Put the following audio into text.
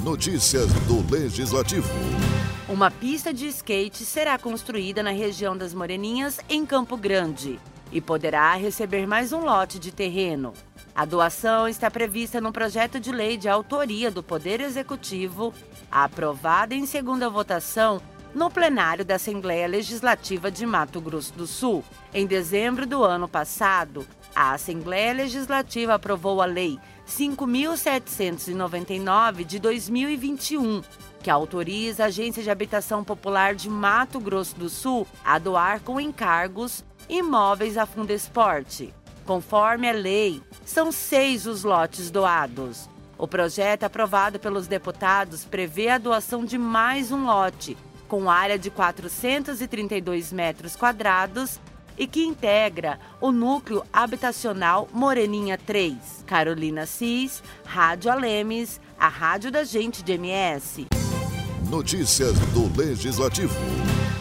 Notícias do Legislativo. Uma pista de skate será construída na região das Moreninhas, em Campo Grande, e poderá receber mais um lote de terreno. A doação está prevista no projeto de lei de autoria do Poder Executivo, aprovada em segunda votação no plenário da Assembleia Legislativa de Mato Grosso do Sul. Em dezembro do ano passado, a Assembleia Legislativa aprovou a Lei 5.799 de 2021, que autoriza a Agência de Habitação Popular de Mato Grosso do Sul a doar com encargos imóveis à Fundesporte. Conforme a lei, são 6 os lotes doados. O projeto aprovado pelos deputados prevê a doação de mais um lote, com área de 432 metros quadrados e que integra o núcleo habitacional Moreninha 3. Carolina Cis, Rádio Alemes, a rádio da gente de MS. Notícias do Legislativo.